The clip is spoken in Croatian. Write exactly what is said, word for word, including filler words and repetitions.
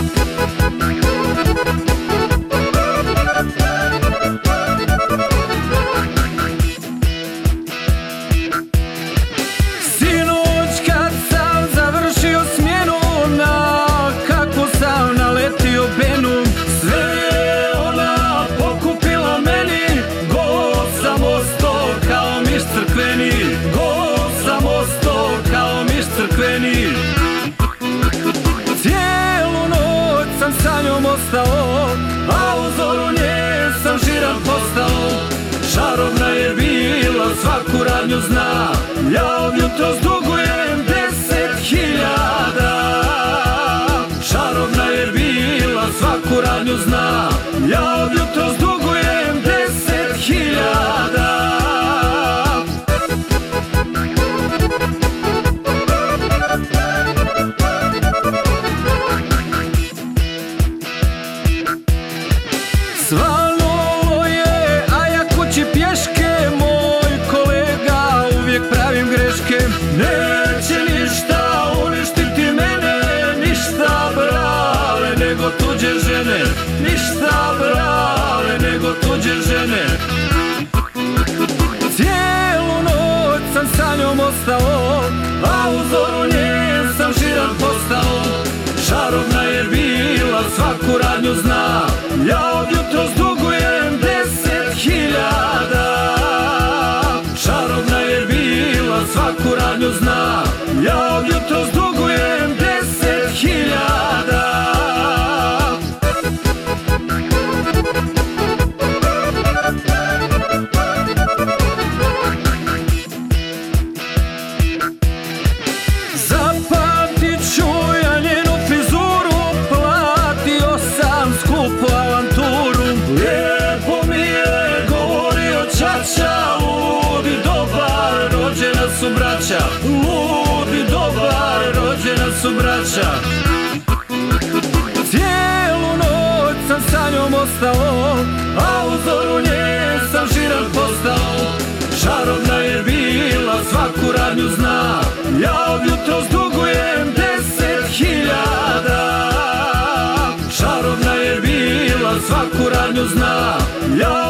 Cijelu noć sam sa njom ostao, a u zoru nje sam žiran postao. Čarobna je bila, svaku radnju zna, ja od jutros dugujem deset hiljada. Čarobna je bila, svaku radnju zna, ja od jutros dugujem deset hiljada. Svanulo je, a ja kući pješke, moj kolega, uvijek pravim greške. Neće ništa uništiti mene, ništa brale nego tuđe žene, ništa brale nego tuđe žene. Cijelu noć sam sa njom ostao, a u zoru nje sam žiran postao. Čarobna je bila, svaku radnju zna, ja od jutros dugujem deset hiljada. Čarobna je bila, svaku radnju zna, ja od jutros dugujem deset hiljada. Zapamtit ću ja njenu frizuru, platio sam skupo avanturu. Lijepo mi je govorio čača, ludi dobar, rođena su braća. Ludi dobar, rođena su braća. Cijelu noć sam sa njom ostao, a u zoru nje sam žiran postao. Čarobna je bila, svaku radnju zna, ja od jutros dugujem deset hiljada. Čarobna je bila, svaku radnju zna, ja